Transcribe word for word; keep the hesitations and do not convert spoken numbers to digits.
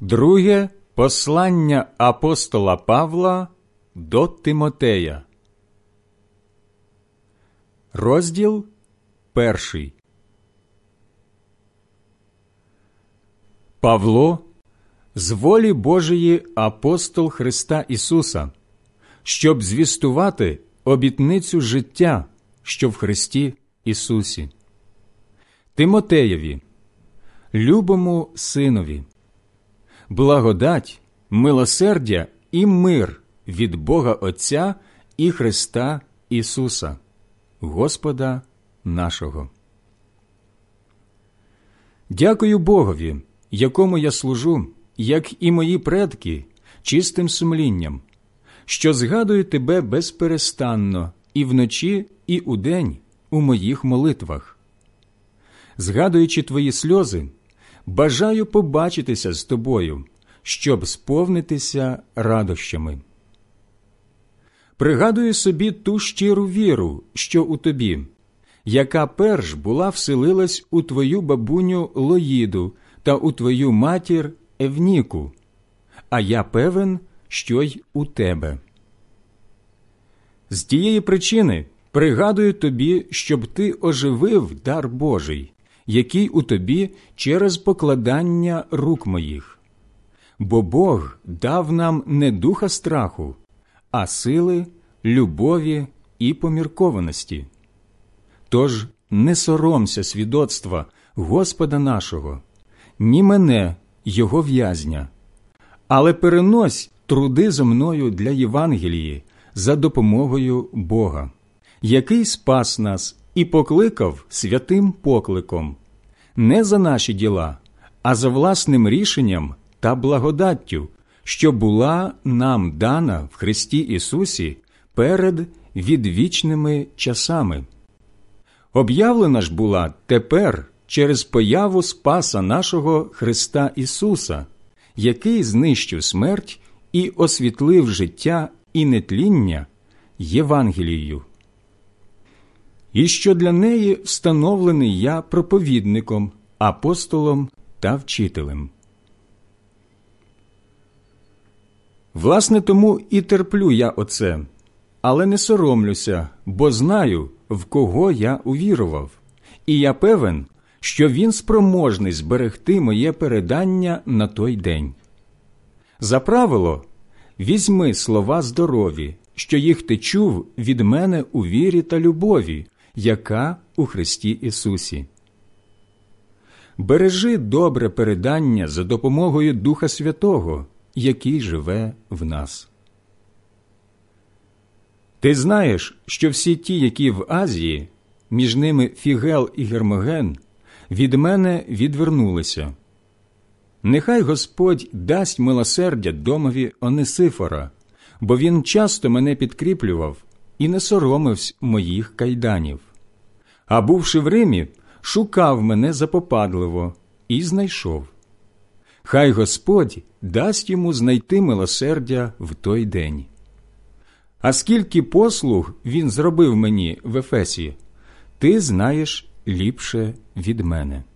Друге послання апостола Павла до Тимотея. Розділ перший. Павло, з волі Божої апостол Христа Ісуса, щоб звістувати обітницю життя, що в Христі Ісусі. Тимотеєві, любому синові, благодать, милосердя і мир від Бога Отця і Христа Ісуса, Господа нашого. Дякую Богові, якому я служу, як і мої предки, чистим сумлінням, що згадую тебе безперестанно і вночі, і удень у моїх молитвах. Згадуючи твої сльози, бажаю побачитися з тобою, щоб сповнитися радощами. Пригадую собі ту щиру віру, що у тобі, яка перш була вселилась у твою бабуню Лоїду та у твою матір Евніку, а я певен, що й у тебе. З тієї причини пригадую тобі, щоб ти оживив дар Божий, який у тобі через покладання рук моїх. Бо Бог дав нам не духа страху, а сили, любові і поміркованості. Тож не соромся свідоцтва Господа нашого, ні мене, Його в'язня, але перенось труди зо мною для Євангелії за допомогою Бога, який спас нас і покликав святим покликом, не за наші діла, а за власним рішенням та благодаттю, що була нам дана в Христі Ісусі перед відвічними часами. Об'явлена ж була тепер через появу Спаса нашого Христа Ісуса, який знищив смерть і освітлив життя і нетління Євангелією. І що для неї встановлений я проповідником, апостолом та вчителем. Власне, тому і терплю я оце, але не соромлюся, бо знаю, в кого я увірував, і я певен, що він спроможний зберегти моє передання на той день. За правило, візьми слова здорові, що їх ти чув від мене у вірі та любові, яка у Христі Ісусі. Бережи добре передання за допомогою Духа Святого, який живе в нас. Ти знаєш, що всі ті, які в Азії, між ними Фігел і Гермоген, від мене відвернулися. Нехай Господь дасть милосердя домові Онесифора, бо він часто мене підкріплював і не соромився моїх кайданів. А бувши в Римі, шукав мене запопадливо і знайшов. Хай Господь дасть йому знайти милосердя в той день. А скільки послуг він зробив мені в Ефесі, ти знаєш ліпше від мене.